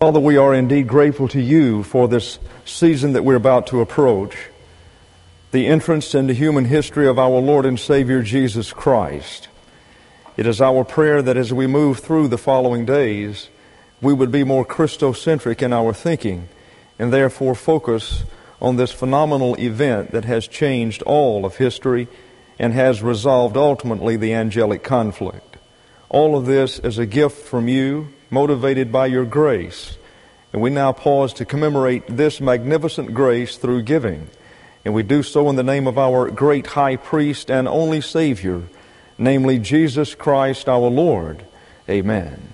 Father, we are indeed grateful to you for this season that we're about to approach, the entrance into human history of our Lord and Savior Jesus Christ. It is our prayer that as we move through the following days, we would be more Christocentric in our thinking and therefore focus on this phenomenal event that has changed all of history and has resolved ultimately the angelic conflict. All of this is a gift from you, motivated by your grace. And we now pause to commemorate this magnificent grace through giving. And we do so in the name of our great high priest and only Savior, namely Jesus Christ our Lord. Amen.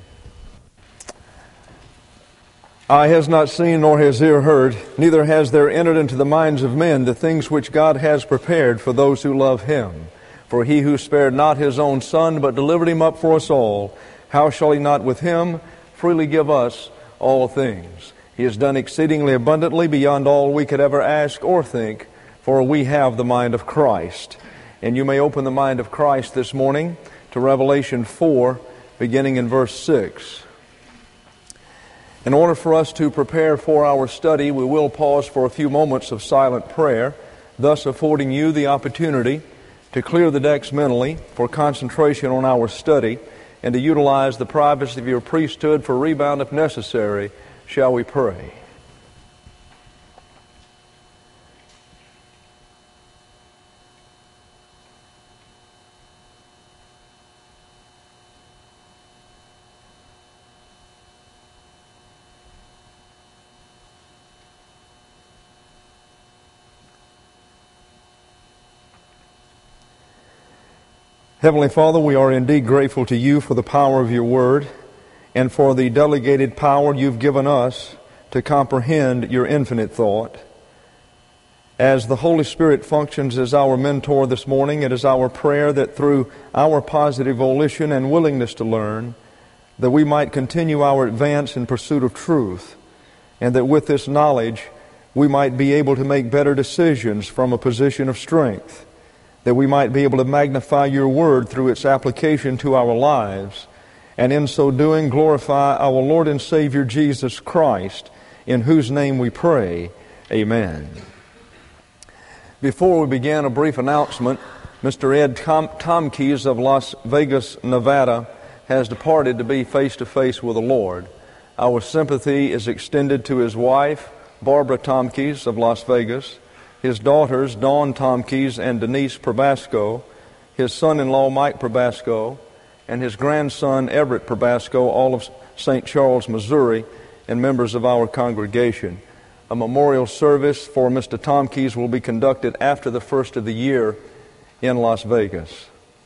Eye has not seen, nor has ear heard, neither has there entered into the minds of men the things which God has prepared for those who love Him. For He who spared not His own Son, but delivered Him up for us all, how shall He not with Him freely give us all things? He has done exceedingly abundantly beyond all we could ever ask or think, for we have the mind of Christ. And you may open the mind of Christ this morning to Revelation 4, beginning in verse 6. In order for us to prepare for our study, we will pause for a few moments of silent prayer, thus affording you the opportunity to clear the decks mentally for concentration on our study and to utilize the privacy of your priesthood for rebound if necessary. Shall we pray? Heavenly Father, we are indeed grateful to you for the power of your word and for the delegated power you've given us to comprehend your infinite thought. As the Holy Spirit functions as our mentor this morning, it is our prayer that through our positive volition and willingness to learn, that we might continue our advance in pursuit of truth, and that with this knowledge we might be able to make better decisions from a position of strength, that we might be able to magnify your word through its application to our lives, and in so doing glorify our Lord and Savior Jesus Christ, in whose name we pray. Amen. Before we begin, a brief announcement. Mr. Ed Tomkes of Las Vegas, Nevada, has departed to be face-to-face with the Lord. Our sympathy is extended to his wife, Barbara Tomkes of Las Vegas, his daughters, Dawn Tomkes and Denise Probasco, his son-in-law, Mike Probasco, and his grandson, Everett Probasco, all of St. Charles, Missouri, and members of our congregation. A memorial service for Mr. Tomkes will be conducted after the first of the year in Las Vegas.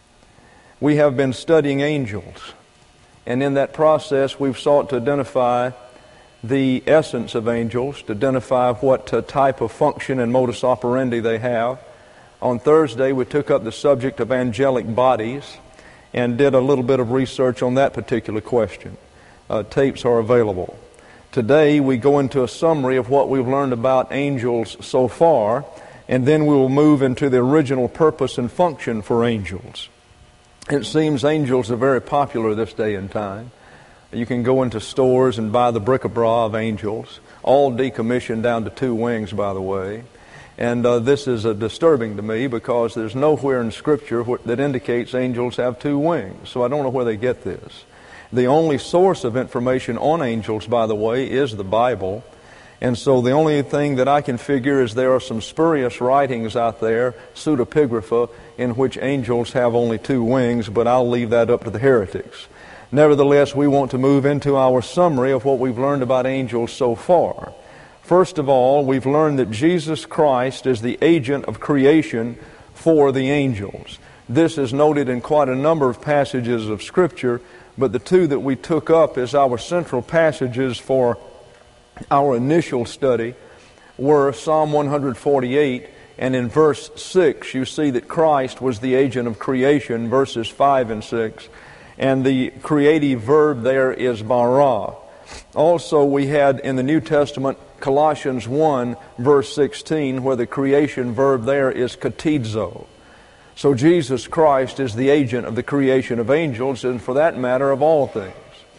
We have been studying angels, and in that process we've sought to identify the essence of angels, to identify what type of function and modus operandi they have. On Thursday, we took up the subject of angelic bodies and did a little bit of research on that particular question. Tapes are available. Today, we go into a summary of what we've learned about angels so far, and then we will move into the original purpose and function for angels. It seems angels are very popular this day and time. You can go into stores and buy the bric-a-brac of angels, all decommissioned down to 2 wings, by the way. And this is disturbing to me because there's nowhere in Scripture that indicates angels have 2 wings. So I don't know where they get this. The only source of information on angels, by the way, is the Bible. And so the only thing that I can figure is there are some spurious writings out there, pseudepigrapha, in which angels have only 2 wings, but I'll leave that up to the heretics. Nevertheless, we want to move into our summary of what we've learned about angels so far. First of all, we've learned that Jesus Christ is the agent of creation for the angels. This is noted in quite a number of passages of Scripture, but the 2 that we took up as our central passages for our initial study were Psalm 148, and in verse 6 you see that Christ was the agent of creation, verses 5 and 6. And the creative verb there is bara. Also, we had in the New Testament Colossians 1, verse 16, where the creation verb there is katizo. So Jesus Christ is the agent of the creation of angels, and for that matter, of all things.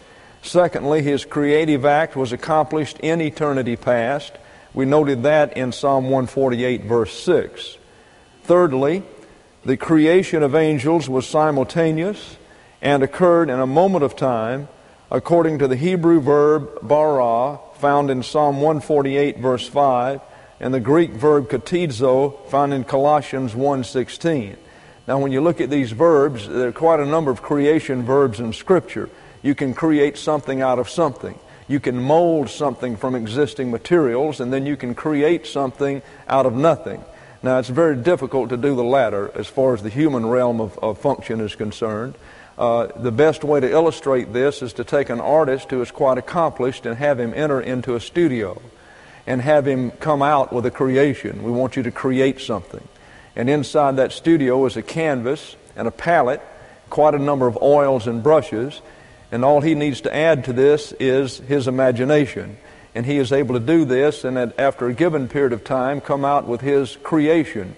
Secondly, his creative act was accomplished in eternity past. We noted that in Psalm 148, verse 6. Thirdly, the creation of angels was simultaneous and occurred in a moment of time according to the Hebrew verb bara, found in Psalm 148, verse 5, and the Greek verb katizo, found in Colossians 1:16. Now, when you look at these verbs, there are quite a number of creation verbs in Scripture. You can create something out of something. You can mold something from existing materials, and then you can create something out of nothing. Now, it's very difficult to do the latter as far as the human realm of function is concerned. The best way to illustrate this is to take an artist who is quite accomplished and have him enter into a studio and have him come out with a creation. We want you to create something. And inside that studio is a canvas and a palette, quite a number of oils and brushes, and all he needs to add to this is his imagination. And he is able to do this, and after a given period of time, come out with his creation.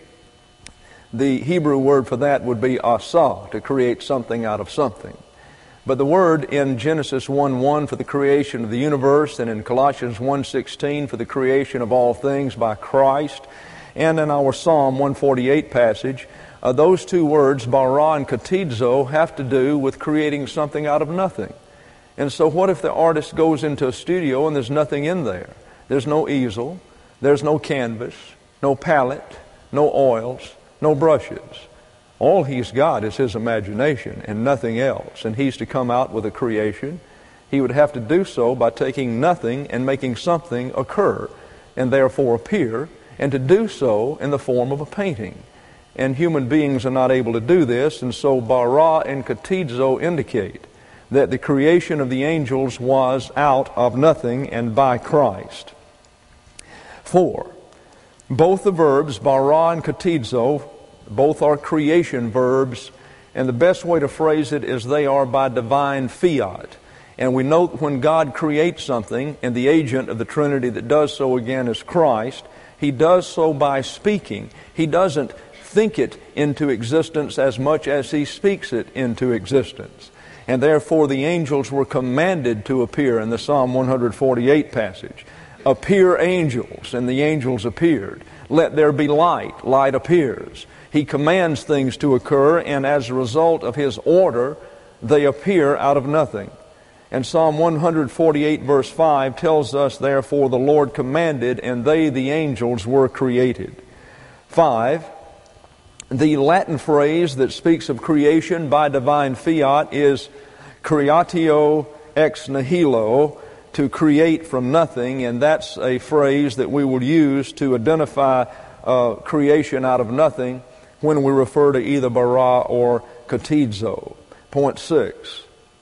The Hebrew word for that would be asa, to create something out of something. But the word in Genesis 1:1 for the creation of the universe, and in Colossians 1:16 for the creation of all things by Christ, and in our Psalm 148 passage, those two words, bara and katizo, have to do with creating something out of nothing. And so what if the artist goes into a studio and there's nothing in there? There's no easel, there's no canvas, no palette, no oils, no brushes. All he's got is his imagination and nothing else. And he's to come out with a creation. He would have to do so by taking nothing and making something occur and therefore appear, and to do so in the form of a painting. And human beings are not able to do this, and so bara and katizo indicate that the creation of the angels was out of nothing and by Christ. 4. Both the verbs bara and katizo, both are creation verbs, and the best way to phrase it is they are by divine fiat. And we note when God creates something, and the agent of the Trinity that does so again is Christ, He does so by speaking. He doesn't think it into existence as much as He speaks it into existence. And therefore the angels were commanded to appear in the Psalm 148 passage. Appear angels, and the angels appeared. Let there be light, light appears. He commands things to occur, and as a result of His order, they appear out of nothing. And Psalm 148 verse 5 tells us, therefore the Lord commanded, and they, the angels, were created. 5. The Latin phrase that speaks of creation by divine fiat is creatio ex nihilo, to create from nothing, and that's a phrase that we will use to identify creation out of nothing when we refer to either bara or katizo. Point 6.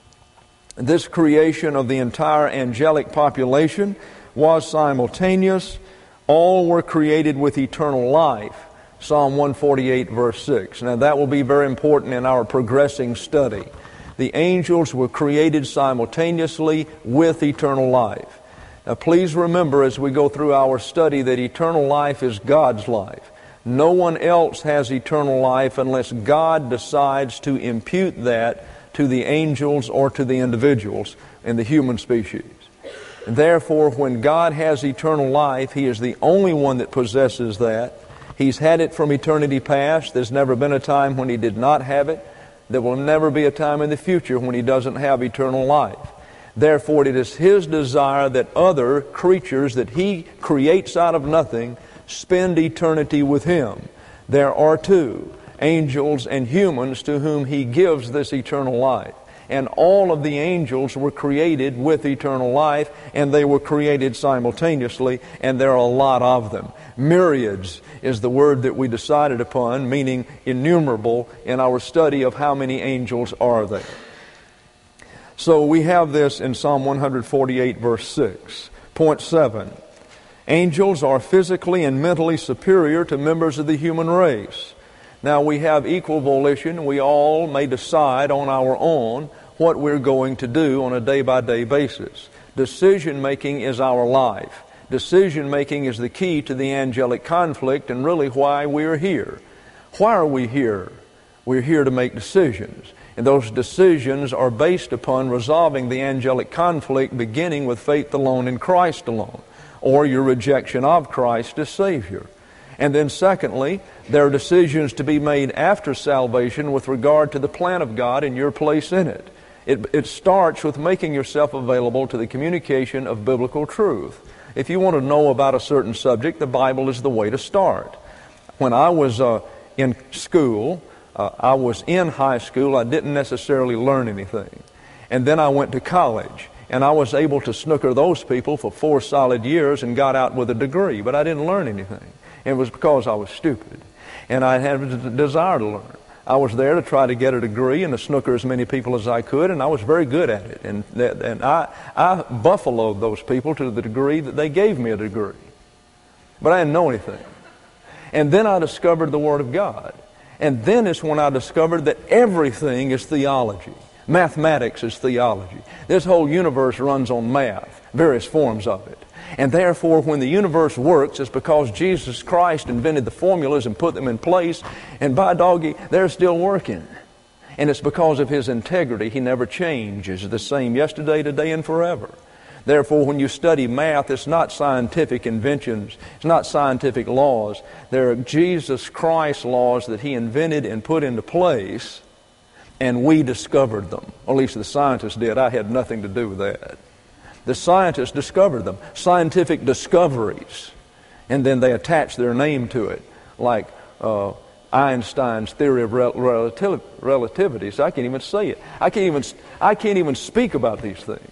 This creation of the entire angelic population was simultaneous. All were created with eternal life. Psalm 148 verse 6. Now that will be very important in our progressing study. The angels were created simultaneously with eternal life. Now please remember as we go through our study that eternal life is God's life. No one else has eternal life unless God decides to impute that to the angels or to the individuals in the human species. And therefore, when God has eternal life, He is the only one that possesses that. He's had it from eternity past. There's never been a time when He did not have it. There will never be a time in the future when He doesn't have eternal life. Therefore, it is His desire that other creatures that He creates out of nothing spend eternity with Him. There are two, angels and humans, to whom He gives this eternal life. And all of the angels were created with eternal life, and they were created simultaneously, and there are a lot of them. Myriads is the word that we decided upon, meaning innumerable, in our study of how many angels are there. So we have this in Psalm 148 verse 6. Point 7. Angels are physically and mentally superior to members of the human race. Now we have equal volition. We all may decide on our own what we're going to do on a day-by-day basis. Decision making is our life. Decision making is the key to the angelic conflict and really why we're here. Why are we here? We're here to make decisions. And those decisions are based upon resolving the angelic conflict, beginning with faith alone in Christ alone, or your rejection of Christ as Savior. And then secondly, there are decisions to be made after salvation with regard to the plan of God and your place in it. It starts with making yourself available to the communication of biblical truth. If you want to know about a certain subject, the Bible is the way to start. When I was in school, I was in high school, I didn't necessarily learn anything. And then I went to college, and I was able to snooker those people for 4 solid years and got out with a degree, but I didn't learn anything. And it was because I was stupid, and I had a desire to learn. I was there to try to get a degree and to snooker as many people as I could, and I was very good at it. And I buffaloed those people to the degree that they gave me a degree. But I didn't know anything. And then I discovered the Word of God. And then it's when I discovered that everything is theology. Mathematics is theology. This whole universe runs on math, various forms of it. And therefore, when the universe works, it's because Jesus Christ invented the formulas and put them in place. And by doggy, they're still working. And it's because of His integrity. He never changes. The same yesterday, today, and forever. Therefore, when you study math, it's not scientific inventions. It's not scientific laws. They're Jesus Christ laws that He invented and put into place, and we discovered them. Or at least the scientists did. I had nothing to do with that. The scientists discovered them. Scientific discoveries. And then they attach their name to it. Like Einstein's theory of relativity. So I can't even say it. I can't even speak about these things.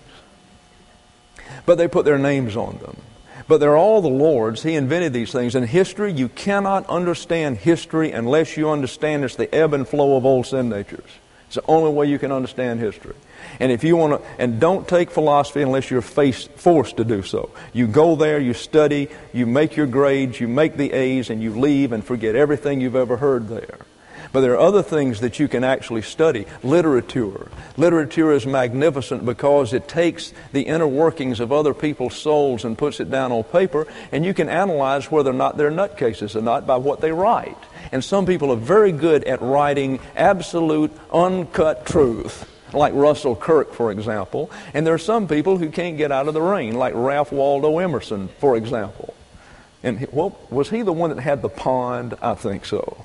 But they put their names on them. But they're all the Lord's. He invented these things. In history, you cannot understand history unless you understand it's the ebb and flow of old sin natures. It's the only way you can understand history. And if you want to, and don't take philosophy unless you're forced to do so. You go there, you study, you make your grades, you make the A's, and you leave and forget everything you've ever heard there. But there are other things that you can actually study. Literature. Literature is magnificent because it takes the inner workings of other people's souls and puts it down on paper, and you can analyze whether or not they're nutcases or not by what they write. And some people are very good at writing absolute, uncut truth, like Russell Kirk, for example. And there are some people who can't get out of the rain, like Ralph Waldo Emerson, for example. And was he the one that had the pond? I think so.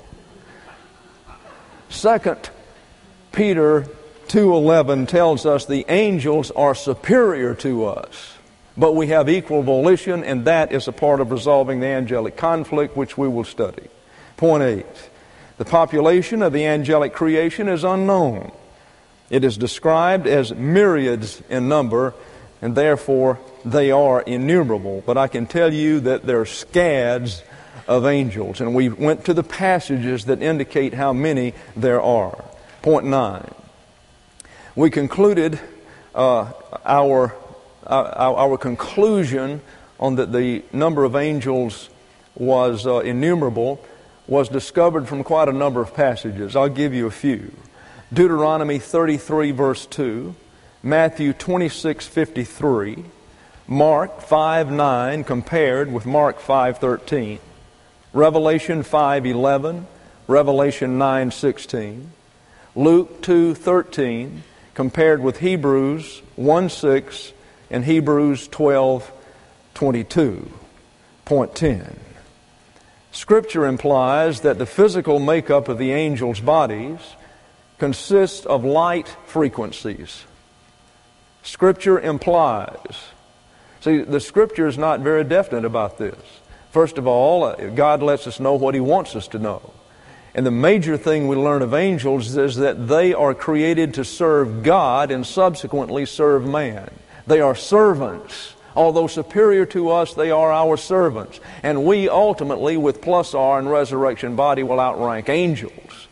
2 Peter 2:11 tells us the angels are superior to us, but we have equal volition, and that is a part of resolving the angelic conflict, which we will study. Point 8. The population of the angelic creation is unknown. It is described as myriads in number, and therefore they are innumerable. But I can tell you that there are scads of angels, and we went to the passages that indicate how many there are. Point 9. We concluded our conclusion on that the number of angels was innumerable was discovered from quite a number of passages. I'll give you a few. Deuteronomy 33 verse 2, Matthew 26:53, Mark 5:9 compared with Mark 5:13, Revelation 5:11, Revelation 9:16, Luke 2:13 compared with Hebrews 1:6 and Hebrews 12:22. Point 10. Scripture implies that the physical makeup of the angels' bodies consists of light frequencies. Scripture implies. See, the Scripture is not very definite about this. First of all, God lets us know what He wants us to know. And the major thing we learn of angels is that they are created to serve God and subsequently serve man. They are servants. Although superior to us, they are our servants. And we ultimately, with plus R and resurrection body, will outrank angels.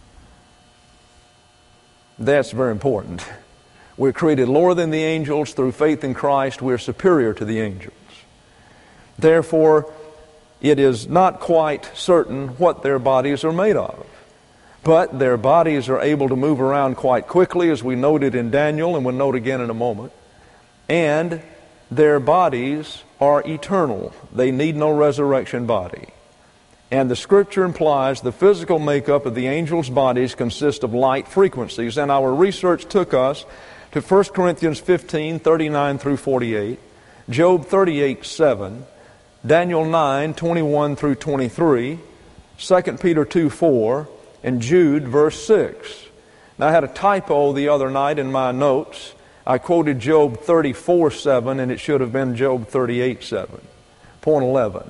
That's very important. We're created lower than the angels. Through faith in Christ, we're superior to the angels. Therefore, it is not quite certain what their bodies are made of. But their bodies are able to move around quite quickly, as we noted in Daniel, and we'll note again in a moment. And their bodies are eternal. They need no resurrection body. And the Scripture implies the physical makeup of the angels' bodies consists of light frequencies. And our research took us to 1 Corinthians 15, 39 through 48, Job 38, 7, Daniel 9, 21 through 23, 2 Peter 2, 4, and Jude, verse 6. Now, I had a typo the other night in my notes. I quoted Job 34, 7, and it should have been Job 38, 7. Point 11.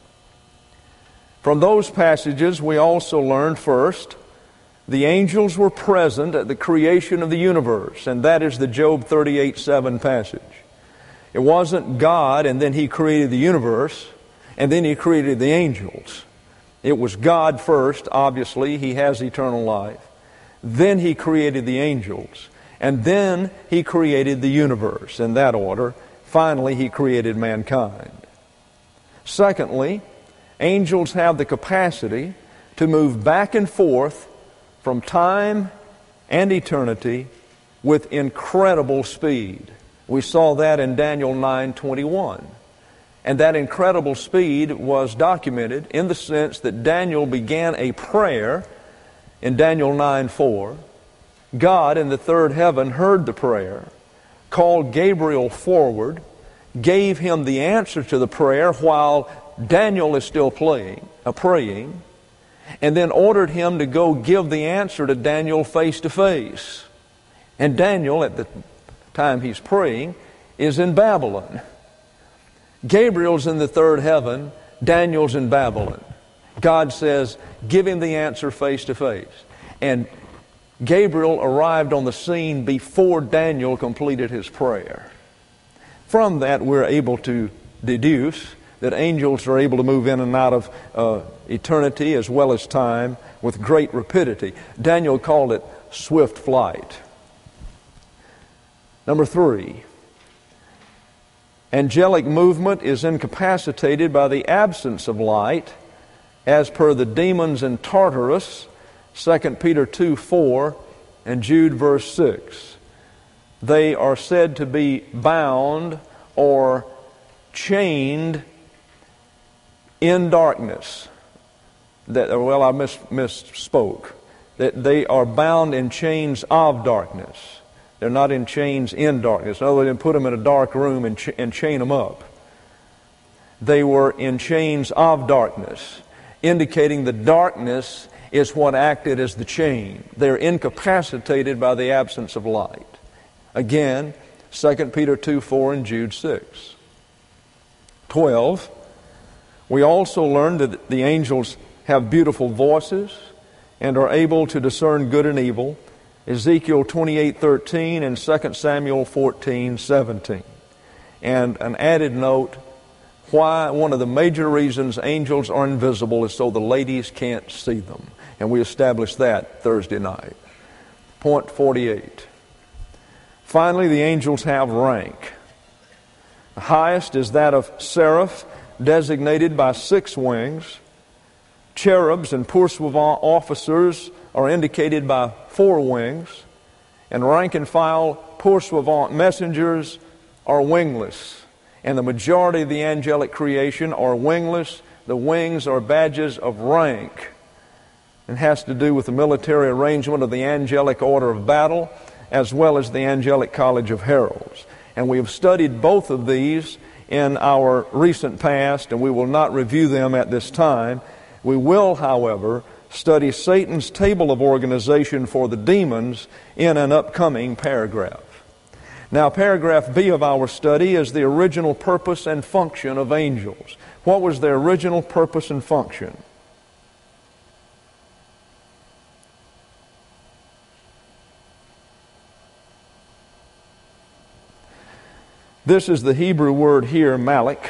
From those passages, we also learned first, the angels were present at the creation of the universe, and that is the Job 38, 7 passage. It wasn't God and then He created the universe, and then He created the angels. It was God first, obviously, He has eternal life. Then He created the angels, and then He created the universe in that order. Finally, He created mankind. Secondly, angels have the capacity to move back and forth from time and eternity with incredible speed. We saw that in Daniel 9:21. And that incredible speed was documented in the sense that Daniel began a prayer in Daniel 9:4. God in the third heaven heard the prayer, called Gabriel forward, gave him the answer to the prayer while Daniel is still praying, and then ordered him to go give the answer to Daniel face to face. And Daniel, at the time he's praying, is in Babylon. Gabriel's in the third heaven, Daniel's in Babylon. God says, give him the answer face to face. And Gabriel arrived on the scene before Daniel completed his prayer. From that, we're able to deduce that angels are able to move in and out of eternity as well as time with great rapidity. Daniel called it swift flight. Number 3, angelic movement is incapacitated by the absence of light, as per the demons in Tartarus, 2 Peter 2, 4, and Jude verse 6. They are said to be bound or chained in darkness. I misspoke. That they are bound in chains of darkness. They're not in chains in darkness. In other words, they didn't put them in a dark room and chain them up. They were in chains of darkness, indicating the darkness is what acted as the chain. They're incapacitated by the absence of light. Again, 2 Peter 2, 4 and Jude 6. 12. We also learned that the angels have beautiful voices and are able to discern good and evil. Ezekiel 28:13 and 2 Samuel 14:17. And an added note, one of the major reasons angels are invisible is so the ladies can't see them. And we established that Thursday night. Point 48. Finally, the angels have rank. The highest is that of seraph, designated by 6 wings. Cherubs and poursuivant officers are indicated by 4 wings. And rank and file poursuivant messengers are wingless. And the majority of the angelic creation are wingless. The wings are badges of rank. It has to do with the military arrangement of the angelic order of battle as well as the angelic college of heralds. And we have studied both of these in our recent past, and we will not review them at this time. We will, however, study Satan's table of organization for the demons in an upcoming paragraph. Now, paragraph B of our study is the original purpose and function of angels. What was their original purpose and function? This is the Hebrew word here, malach.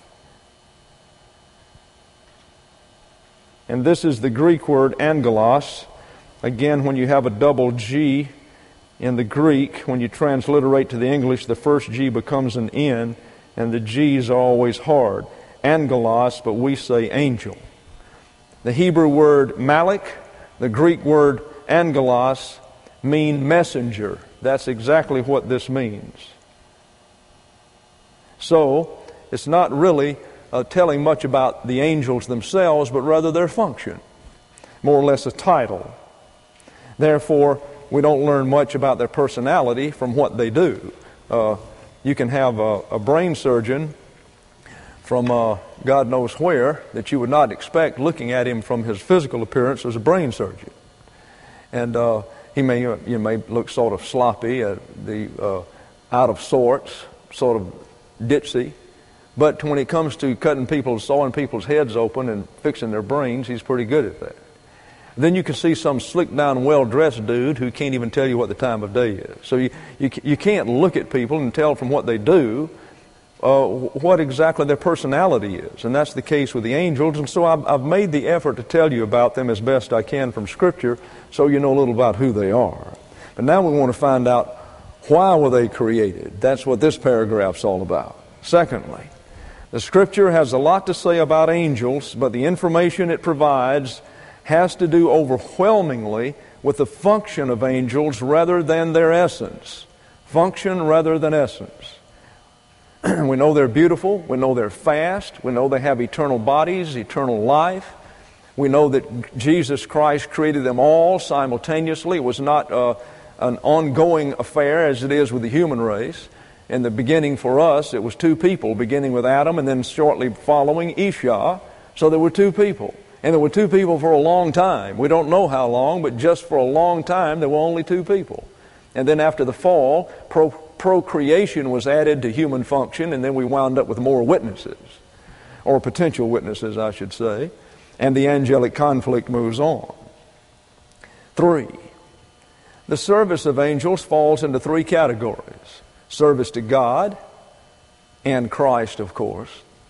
And this is the Greek word angelos. Again, when you have a double G in the Greek, when you transliterate to the English, the first G becomes an N, and the G's are always hard. Angelos, but we say angel. The Hebrew word malach, the Greek word angelos, mean messenger. That's exactly what this means. So, it's not really telling much about the angels themselves, but rather their function, more or less a title. Therefore, we don't learn much about their personality from what they do. You can have a brain surgeon from God knows where that you would not expect, looking at him from his physical appearance as a brain surgeon. And you may look sort of sloppy, out of sorts, sort of ditzy. But when it comes to sawing people's heads open and fixing their brains, he's pretty good at that. Then you can see some slick-down, well-dressed dude who can't even tell you what the time of day is. So you can't look at people and tell from what they do what exactly their personality is. And that's the case with the angels. And so I've made the effort to tell you about them as best I can from Scripture so you know a little about who they are. But now we want to find out, why were they created? That's what this paragraph's all about. Secondly, the Scripture has a lot to say about angels, but the information it provides has to do overwhelmingly with the function of angels rather than their essence. Function rather than essence. We know they're beautiful. We know they're fast. We know they have eternal bodies, eternal life. We know that Jesus Christ created them all simultaneously. It was not an ongoing affair as it is with the human race. In the beginning for us, it was two people, beginning with Adam and then shortly following Ishah. So there were two people. And there were two people for a long time. We don't know how long, but just for a long time there were only two people. And then after the fall, procreation was added to human function, and then we wound up with more witnesses, or potential witnesses, I should say, and the angelic conflict moves on. 3. The service of angels falls into 3 categories. Service to God and Christ, of course.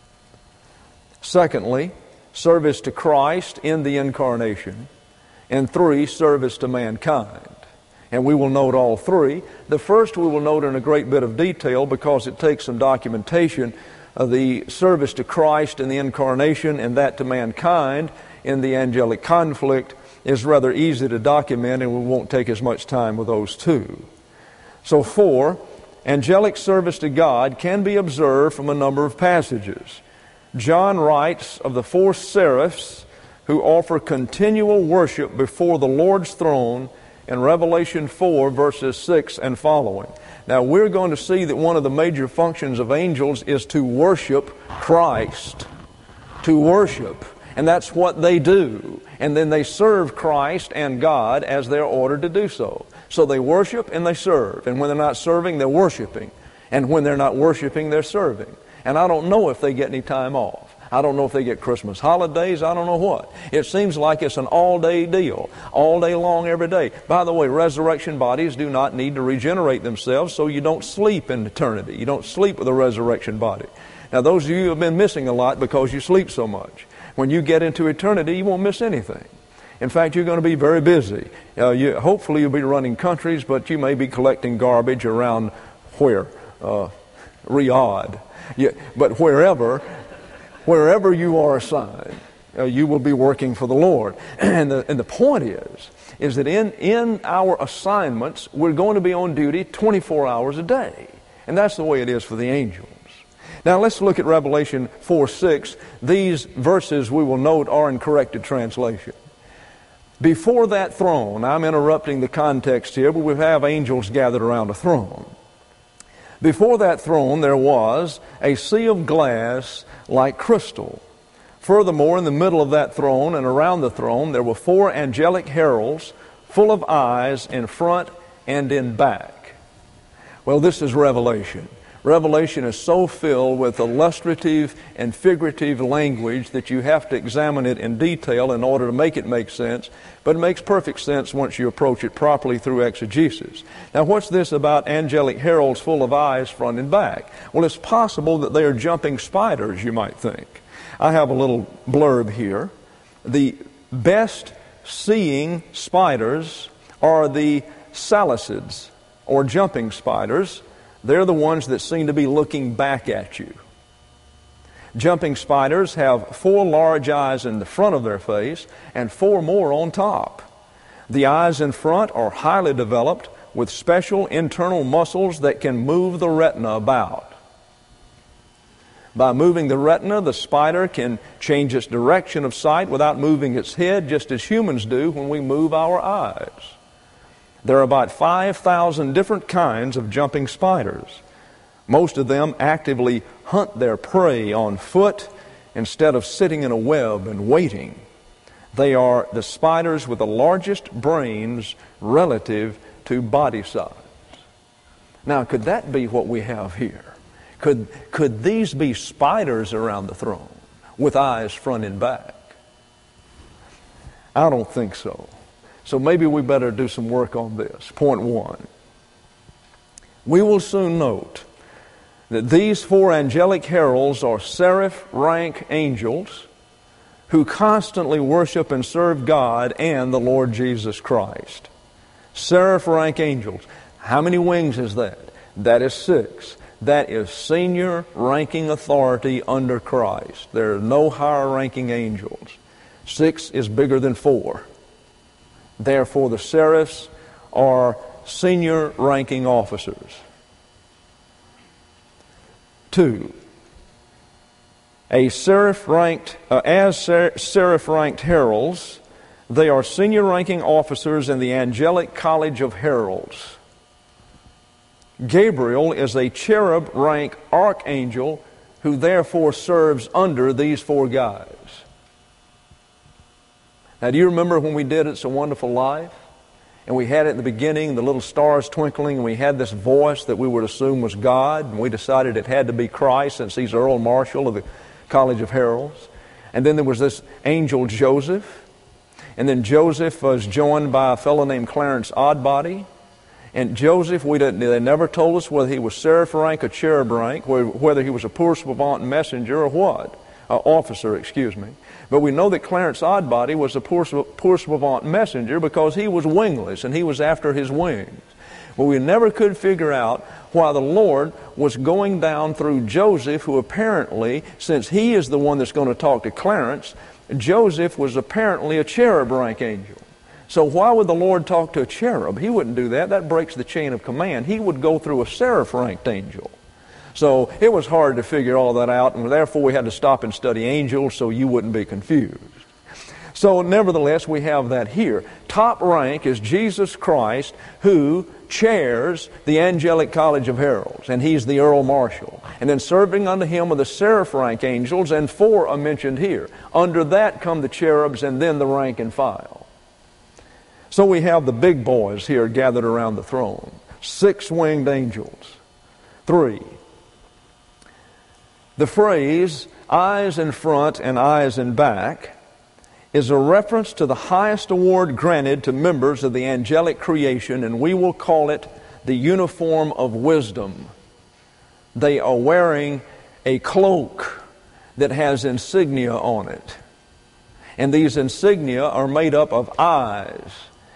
Secondly, service to Christ in the incarnation. And 3, service to mankind. And we will note all 3. The first we will note in a great bit of detail because it takes some documentation of the service to Christ in the incarnation and that to mankind in the angelic conflict is rather easy to document, and we won't take as much time with those 2. So 4, angelic service to God can be observed from a number of passages. John writes of the 4 seraphs who offer continual worship before the Lord's throne in Revelation 4, verses 6 and following. Now, we're going to see that one of the major functions of angels is to worship Christ. To worship. And that's what they do. And then they serve Christ and God as they're ordered to do so. So they worship and they serve. And when they're not serving, they're worshiping. And when they're not worshiping, they're serving. And I don't know if they get any time off. I don't know if they get Christmas holidays. I don't know what. It seems like it's an all-day deal. All day long, every day. By the way, resurrection bodies do not need to regenerate themselves, so you don't sleep in eternity. You don't sleep with a resurrection body. Now, those of you who have been missing a lot because you sleep so much, when you get into eternity, you won't miss anything. In fact, you're going to be very busy. Hopefully you'll be running countries, but you may be collecting garbage around where? Riyadh. But wherever you are assigned, you will be working for the Lord. And the point is that in our assignments, we're going to be on duty 24 hours a day. And that's the way it is for the angels. Now let's look at Revelation 4:6. These verses we will note are in corrected translation. Before that throne, I'm interrupting the context here, but we have angels gathered around a throne. Before that throne there was a sea of glass like crystal. Furthermore, in the middle of that throne and around the throne there were 4 angelic heralds full of eyes in front and in back. Well, this is Revelation. Revelation is so filled with illustrative and figurative language that you have to examine it in detail in order to make it make sense. But it makes perfect sense once you approach it properly through exegesis. Now, what's this about angelic heralds full of eyes front and back? Well, it's possible that they are jumping spiders, you might think. I have a little blurb here. The best seeing spiders are the salicyds, or jumping spiders. They're the ones that seem to be looking back at you. Jumping spiders have 4 large eyes in the front of their face and 4 more on top. The eyes in front are highly developed with special internal muscles that can move the retina about. By moving the retina, the spider can change its direction of sight without moving its head, just as humans do when we move our eyes. There are about 5,000 different kinds of jumping spiders. Most of them actively hunt their prey on foot instead of sitting in a web and waiting. They are the spiders with the largest brains relative to body size. Now, could that be what we have here? Could these be spiders around the throne with eyes front and back? I don't think so. So maybe we better do some work on this. Point one. We will soon note that these four angelic heralds are seraph rank angels who constantly worship and serve God and the Lord Jesus Christ. Seraph rank angels. How many wings is that? That is 6. That is senior ranking authority under Christ. There are no higher ranking angels. 6 is bigger than 4. Therefore, the seraphs are senior ranking officers. 2. As seraph ranked heralds, they are senior ranking officers in the angelic college of heralds. Gabriel is a cherub rank archangel who therefore serves under these 4 guys. Now, do you remember when we did It's a Wonderful Life? And we had at the beginning the little stars twinkling, and we had this voice that we would assume was God, and we decided it had to be Christ since he's Earl Marshal of the College of Heralds. And then there was this angel Joseph. And then Joseph was joined by a fellow named Clarence Oddbody. And Joseph, they never told us whether he was seraph rank or cherub rank, whether he was a poursuivant messenger or what. Officer, excuse me. But we know that Clarence Oddbody was a poursuivant messenger because he was wingless and he was after his wings. But we never could figure out why the Lord was going down through Joseph, who apparently, since he is the one that's going to talk to Clarence, Joseph was apparently a cherub rank angel. So why would the Lord talk to a cherub? He wouldn't do that. That breaks the chain of command. He would go through a seraph-ranked angel. So it was hard to figure all that out, and therefore we had to stop and study angels so you wouldn't be confused. So nevertheless, we have that here. Top rank is Jesus Christ, who chairs the angelic college of heralds, and he's the Earl Marshal. And then serving under him are the seraph rank angels, and 4 are mentioned here. Under that come the cherubs and then the rank and file. So we have the big boys here gathered around the throne. 6 winged angels. 3. The phrase, eyes in front and eyes in back, is a reference to the highest award granted to members of the angelic creation, and we will call it the uniform of wisdom. They are wearing a cloak that has insignia on it. And these insignia are made up of eyes.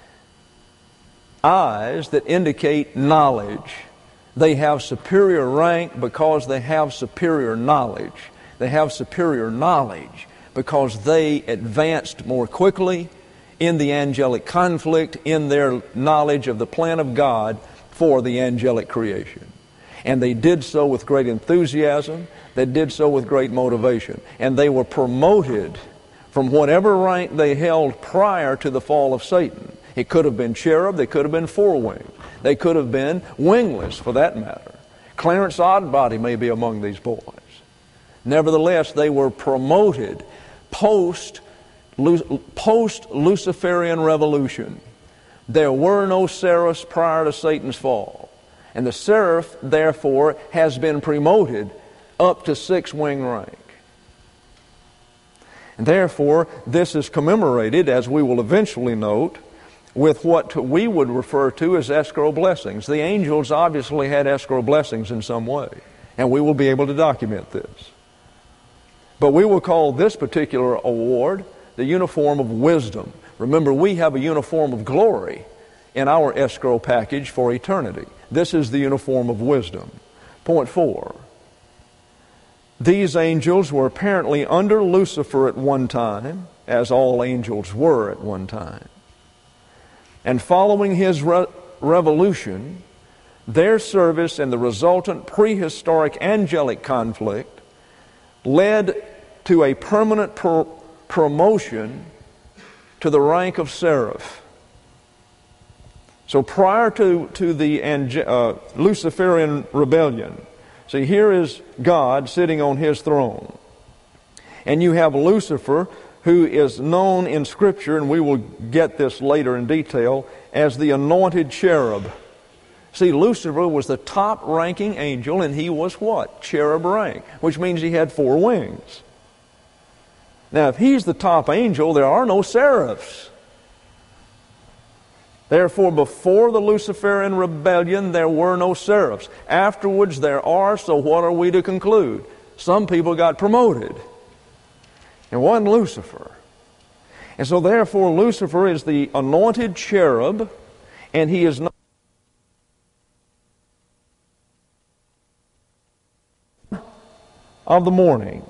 Eyes that indicate knowledge. They have superior rank because they have superior knowledge. They have superior knowledge because they advanced more quickly in the angelic conflict, in their knowledge of the plan of God for the angelic creation. And they did so with great enthusiasm. They did so with great motivation. And they were promoted from whatever rank they held prior to the fall of Satan. It could have been cherub, they could have been 4-winged. They could have been wingless, for that matter. Clarence Oddbody may be among these boys. Nevertheless, they were promoted post-Luciferian revolution. There were no seraphs prior to Satan's fall. And the seraph, therefore, has been promoted up to 6-wing rank. And therefore, this is commemorated, as we will eventually note, with what we would refer to as escrow blessings. The angels obviously had escrow blessings in some way, and we will be able to document this. But we will call this particular award the uniform of wisdom. Remember, we have a uniform of glory in our escrow package for eternity. This is the uniform of wisdom. Point 4. These angels were apparently under Lucifer at one time, as all angels were at one time. And following his revolution, their service and the resultant prehistoric angelic conflict led to a permanent promotion to the rank of seraph. So prior to the Luciferian rebellion, see, here is God sitting on His throne. And you have Lucifer, who is known in Scripture, and we will get this later in detail, as the anointed cherub. See, Lucifer was the top-ranking angel, and he was what? Cherub rank, which means he had 4 wings. Now, if he's the top angel, there are no seraphs. Therefore, before the Luciferian rebellion, there were no seraphs. Afterwards, there are, so what are we to conclude? Some people got promoted. And one Lucifer. And so therefore Lucifer is the anointed cherub, and he is not of the morning.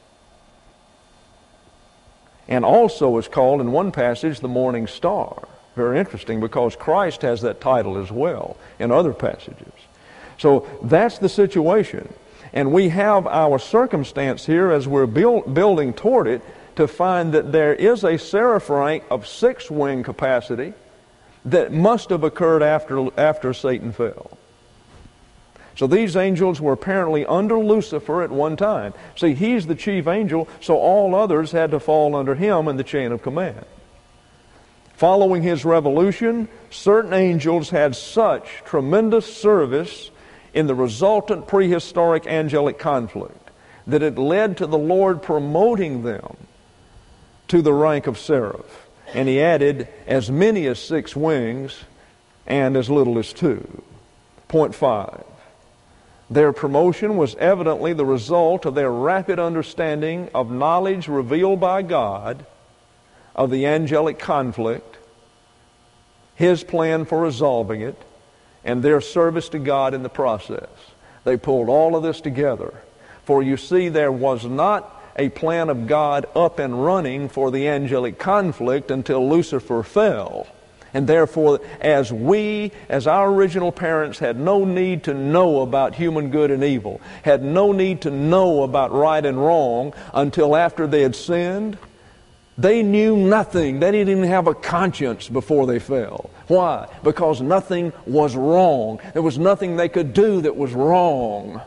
And also is called in one passage the morning star. Very interesting, because Christ has that title as well in other passages. So that's the situation. And we have our circumstance here as we're building toward it to find that there is a seraph rank of 6 wing capacity that must have occurred after Satan fell. So these angels were apparently under Lucifer at one time. See, he's the chief angel, so all others had to fall under him in the chain of command. Following his revolution, certain angels had such tremendous service in the resultant prehistoric angelic conflict that it led to the Lord promoting them to the rank of seraph. And He added as many as 6 wings and as little as 2. Point 5. Their promotion was evidently the result of their rapid understanding of knowledge revealed by God of the angelic conflict, His plan for resolving it, and their service to God in the process. They pulled all of this together. For you see, there was not a plan of God up and running for the angelic conflict until Lucifer fell. And therefore, as our original parents had no need to know about human good and evil, had no need to know about right and wrong until after they had sinned, they knew nothing. They didn't even have a conscience before they fell. Why? Because nothing was wrong. There was nothing they could do that was wrong.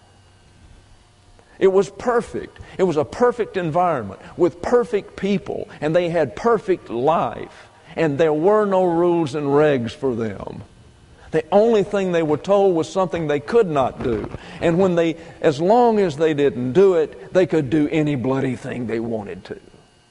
It was perfect. It was a perfect environment with perfect people, and they had perfect life. And there were no rules and regs for them. The only thing they were told was something they could not do. And as long as they didn't do it, they could do any bloody thing they wanted to.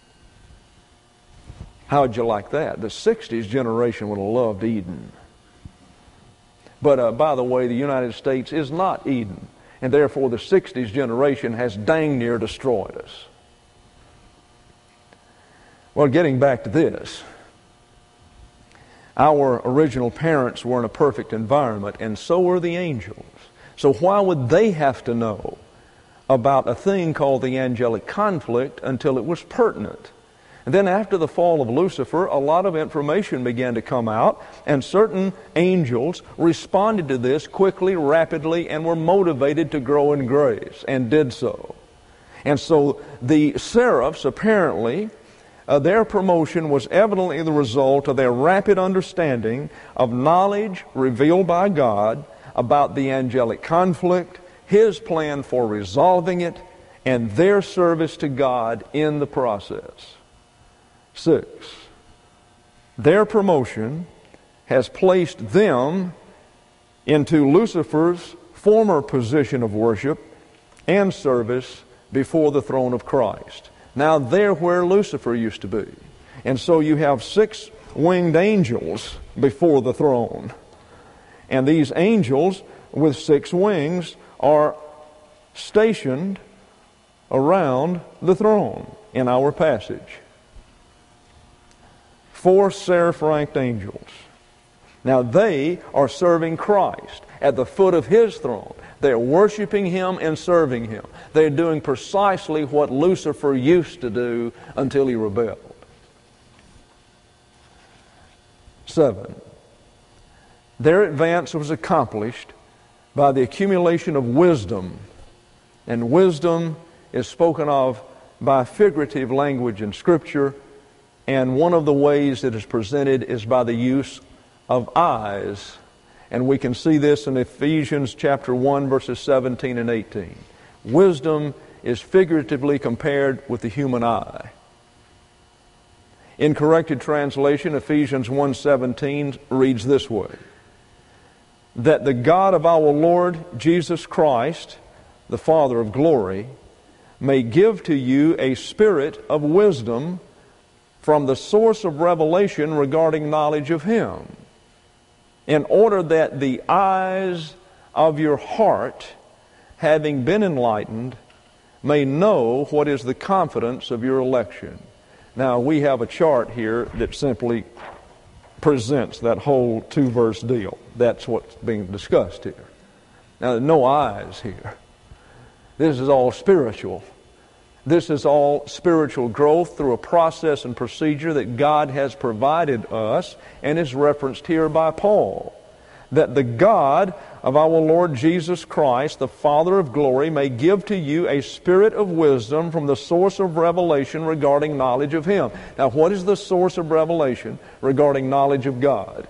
How would you like that? The 60s generation would have loved Eden. But by the way, the United States is not Eden. And therefore the 60s generation has dang near destroyed us. Well, getting back to this. Our original parents were in a perfect environment, and so were the angels. So why would they have to know about a thing called the angelic conflict until it was pertinent? And then after the fall of Lucifer, a lot of information began to come out, and certain angels responded to this quickly, rapidly, and were motivated to grow in grace, and did so. And so the seraphs, apparently, their promotion was evidently the result of their rapid understanding of knowledge revealed by God about the angelic conflict, His plan for resolving it, and their service to God in the process. 6. Their promotion has placed them into Lucifer's former position of worship and service before the throne of Christ. Now they're where Lucifer used to be. And so you have 6 winged angels before the throne. And these angels with 6 wings are stationed around the throne in our passage. 4 seraph-ranked angels. Now they are serving Christ at the foot of His throne. They're worshiping Him and serving Him. They're doing precisely what Lucifer used to do until he rebelled. 7. Their advance was accomplished by the accumulation of wisdom. And wisdom is spoken of by figurative language in Scripture, and one of the ways it is presented is by the use of eyes. And we can see this in Ephesians chapter 1, verses 17 and 18. Wisdom is figuratively compared with the human eye. In corrected translation, Ephesians 1:17 reads this way: that the God of our Lord Jesus Christ, the Father of glory, may give to you a spirit of wisdom from the source of revelation regarding knowledge of Him, in order that the eyes of your heart, having been enlightened, may know what is the confidence of your election. Now, we have a chart here that simply presents that whole 2-verse deal. That's what's being discussed here. Now, there's no eyes here. This is all spiritual. This is all spiritual growth through a process and procedure that God has provided us and is referenced here by Paul. That the God of our Lord Jesus Christ, the Father of glory, may give to you a spirit of wisdom from the source of revelation regarding knowledge of Him. Now, what is the source of revelation regarding knowledge of God?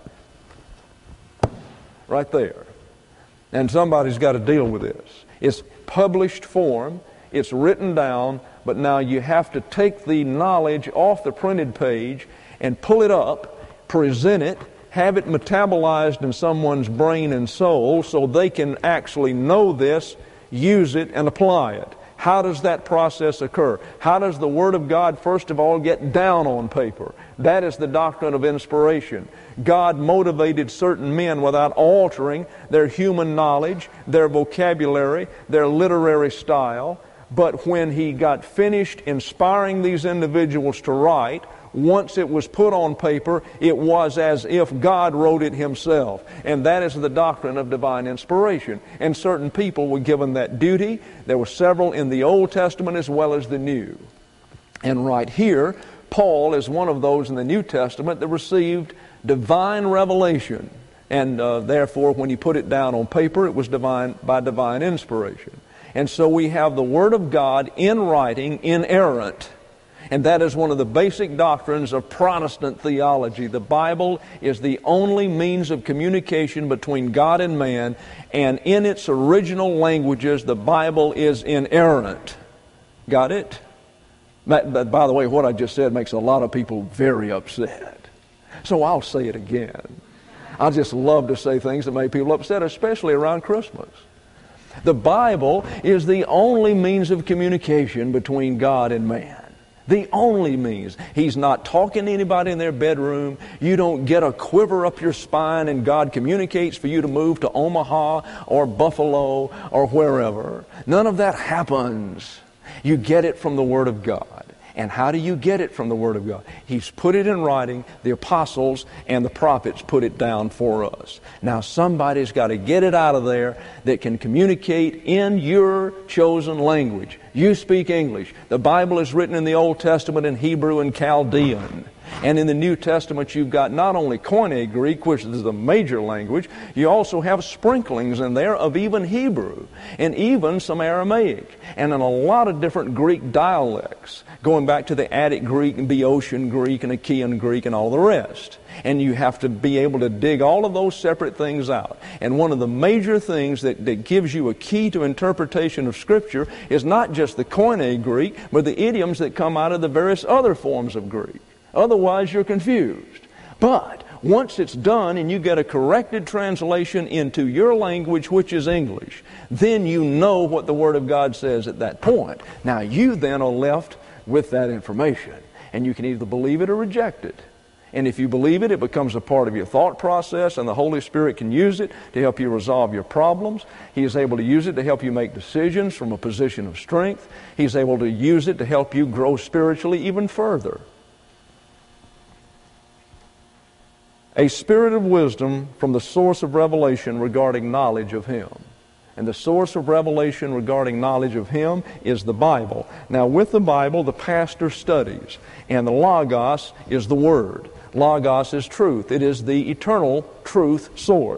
Right there. And somebody's got to deal with this. It's published form, it's written down, but now you have to take the knowledge off the printed page and pull it up, present it, have it metabolized in someone's brain and soul so they can actually know this, use it, and apply it. How does that process occur? How does the Word of God, first of all, get down on paper? That is the doctrine of inspiration. God motivated certain men without altering their human knowledge, their vocabulary, their literary style. But when He got finished inspiring these individuals to write, once it was put on paper, it was as if God wrote it Himself. And that is the doctrine of divine inspiration. And certain people were given that duty. There were several in the Old Testament as well as the New. And right here, Paul is one of those in the New Testament that received divine revelation. And therefore, when he put it down on paper, it was by divine inspiration. And so we have the Word of God in writing, inerrant. And that is one of the basic doctrines of Protestant theology. The Bible is the only means of communication between God and man, and in its original languages, the Bible is inerrant. Got it? But by the way, what I just said makes a lot of people very upset. So I'll say it again. I just love to say things that make people upset, especially around Christmas. The Bible is the only means of communication between God and man. The only means. He's not talking to anybody in their bedroom. You don't get a quiver up your spine and God communicates for you to move to Omaha or Buffalo or wherever. None of that happens. You get it from the Word of God. And how do you get it from the Word of God? He's put it in writing. The apostles and the prophets put it down for us. Now somebody's got to get it out of there that can communicate in your chosen language. You speak English. The Bible is written in the Old Testament in Hebrew and Chaldean. And in the New Testament you've got not only Koine Greek, which is the major language, you also have sprinklings in there of even Hebrew and even some Aramaic and in a lot of different Greek dialects, going back to the Attic Greek and Boeotian Greek and Achaean Greek and all the rest. And you have to be able to dig all of those separate things out. And one of the major things that gives you a key to interpretation of Scripture is not just the Koine Greek, but the idioms that come out of the various other forms of Greek. Otherwise, you're confused. But once it's done and you get a corrected translation into your language, which is English, then you know what the Word of God says at that point. Now, you then are left with that information. And you can either believe it or reject it. And if you believe it, it becomes a part of your thought process, and the Holy Spirit can use it to help you resolve your problems. He is able to use it to help you make decisions from a position of strength. He's able to use it to help you grow spiritually even further. A spirit of wisdom from the source of revelation regarding knowledge of Him. And the source of revelation regarding knowledge of Him is the Bible. Now, with the Bible, the pastor studies. And the Logos is the Word. Logos is truth. It is the eternal truth source.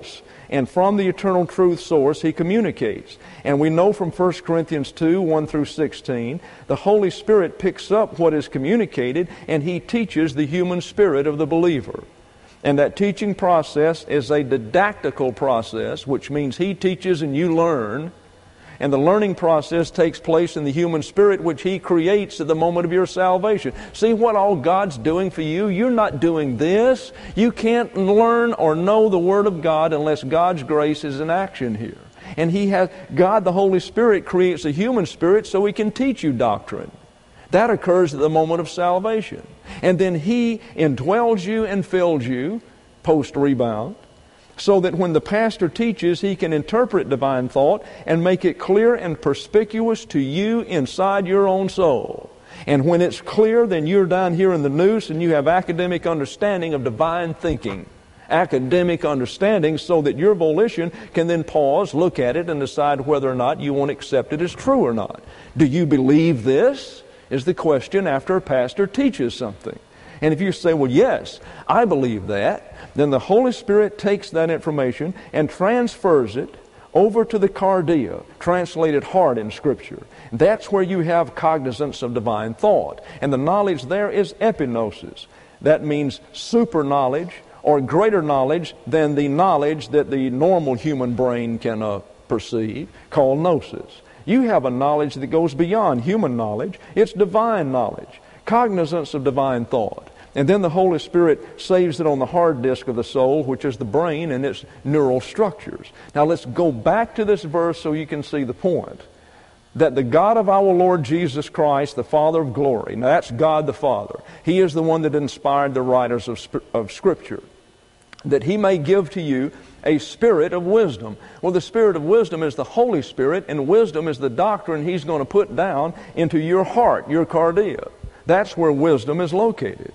And from the eternal truth source, He communicates. And we know from 1 Corinthians 2, 1 through 16, the Holy Spirit picks up what is communicated and He teaches the human spirit of the believer. And that teaching process is a didactical process, which means He teaches and you learn. And the learning process takes place in the human spirit, which He creates at the moment of your salvation. See what all God's doing for you? You're not doing this. You can't learn or know the Word of God unless God's grace is in action here. And God, the Holy Spirit, creates a human spirit so He can teach you doctrine. That occurs at the moment of salvation. And then He indwells you and fills you, post-rebound, so that when the pastor teaches, he can interpret divine thought and make it clear and perspicuous to you inside your own soul. And when it's clear, then you're down here in the noose and you have academic understanding of divine thinking. Academic understanding so that your volition can then pause, look at it, and decide whether or not you want to accept it as true or not. Do you believe this? Is the question after a pastor teaches something. And if you say, well, yes, I believe that, then the Holy Spirit takes that information and transfers it over to the cardia, translated heart in Scripture. That's where you have cognizance of divine thought. And the knowledge there is epignosis. That means super knowledge or greater knowledge than the knowledge that the normal human brain can perceive, called gnosis. You have a knowledge that goes beyond human knowledge. It's divine knowledge, cognizance of divine thought. And then the Holy Spirit saves it on the hard disk of the soul, which is the brain and its neural structures. Now let's go back to this verse so you can see the point. That the God of our Lord Jesus Christ, the Father of glory, now that's God the Father. He is the one that inspired the writers of Scripture. That He may give to you a spirit of wisdom. Well, the spirit of wisdom is the Holy Spirit, and wisdom is the doctrine He's going to put down into your heart, your cardia. That's where wisdom is located.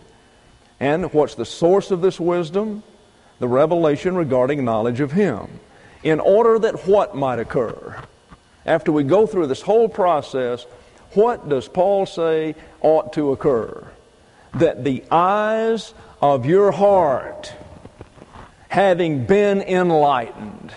And what's the source of this wisdom? The revelation regarding knowledge of Him. In order that what might occur? After we go through this whole process, what does Paul say ought to occur? That the eyes of your heart, having been enlightened.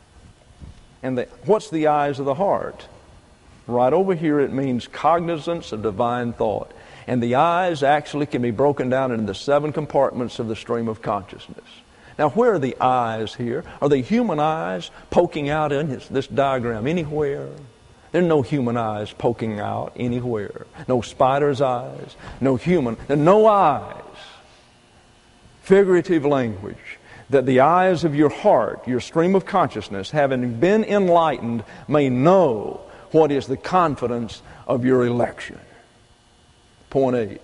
And what's the eyes of the heart? Right over here it means cognizance of divine thought. And the eyes actually can be broken down into the 7 compartments of the stream of consciousness. Now, where are the eyes here? Are they human eyes poking out in this diagram anywhere? There are no human eyes poking out anywhere. No spider's eyes. No human. There are no eyes. Figurative language. That the eyes of your heart, your stream of consciousness, having been enlightened, may know what is the confidence of your election. Point 8.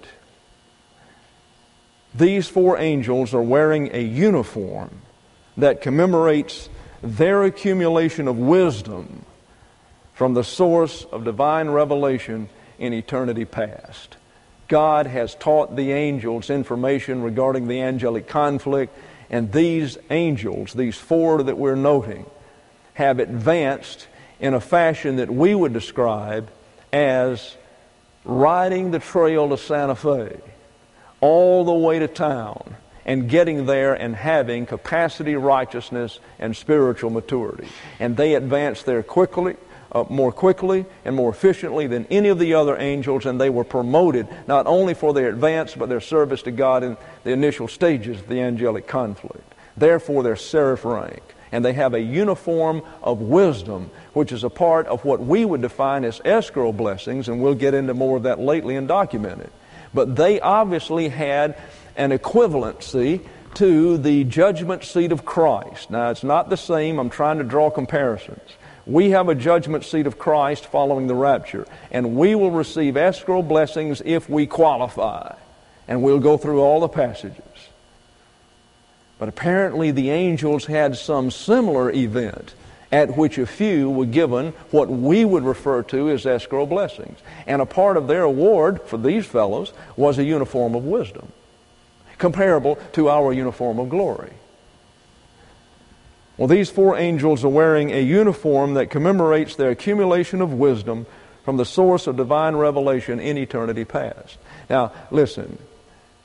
These 4 angels are wearing a uniform that commemorates their accumulation of wisdom from the source of divine revelation in eternity past. God has taught the angels information regarding the angelic conflict, and these angels, these 4 that we're noting, have advanced in a fashion that we would describe as riding the trail to Santa Fe all the way to town and getting there and having capacity, righteousness, and spiritual maturity. And they advance there more quickly and more efficiently than any of the other angels, and they were promoted not only for their advance but their service to God in the initial stages of the angelic conflict. Therefore, they're seraph rank. And they have a uniform of wisdom, which is a part of what we would define as escrow blessings, and we'll get into more of that lately and document it. But they obviously had an equivalency to the judgment seat of Christ. Now, it's not the same. I'm trying to draw comparisons. We have a judgment seat of Christ following the rapture, and we will receive escrow blessings if we qualify. And we'll go through all the passages. But apparently the angels had some similar event at which a few were given what we would refer to as escrow blessings. And a part of their award for these fellows was a uniform of wisdom, comparable to our uniform of glory. Well, these 4 angels are wearing a uniform that commemorates their accumulation of wisdom from the source of divine revelation in eternity past. Now, listen.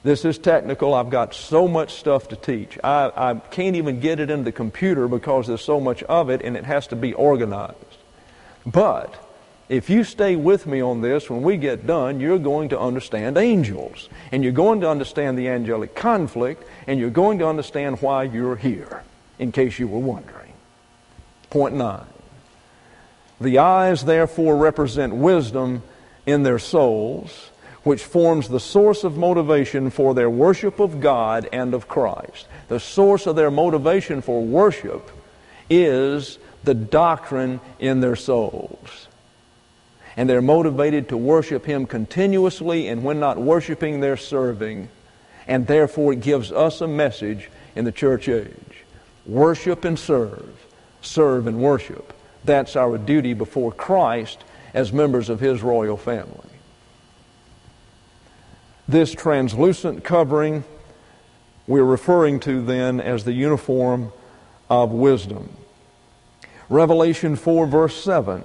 This is technical. I've got so much stuff to teach. I can't even get it in the computer because there's so much of it and it has to be organized. But if you stay with me on this, when we get done, you're going to understand angels. And you're going to understand the angelic conflict, and you're going to understand why you're here, in case you were wondering. Point 9. The eyes, therefore, represent wisdom in their souls, which forms the source of motivation for their worship of God and of Christ. The source of their motivation for worship is the doctrine in their souls. And they're motivated to worship Him continuously, and when not worshiping, they're serving. And therefore it gives us a message in the church age. Worship and serve. Serve and worship. That's our duty before Christ as members of His royal family. This translucent covering we're referring to then as the uniform of wisdom. Revelation 4 verse 7.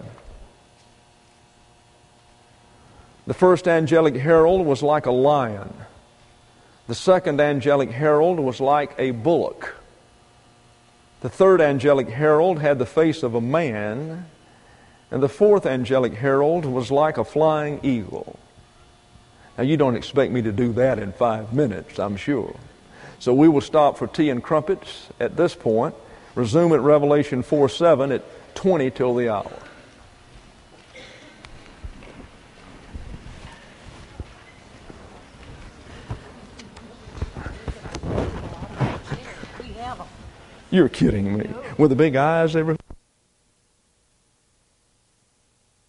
The first angelic herald was like a lion. The second angelic herald was like a bullock. The third angelic herald had the face of a man. And the fourth angelic herald was like a flying eagle. Now, you don't expect me to do that in 5 minutes, I'm sure. So we will stop for tea and crumpets at this point. Resume at Revelation 4:7 at 20 till the hour. You're kidding me. With the big eyes, everything.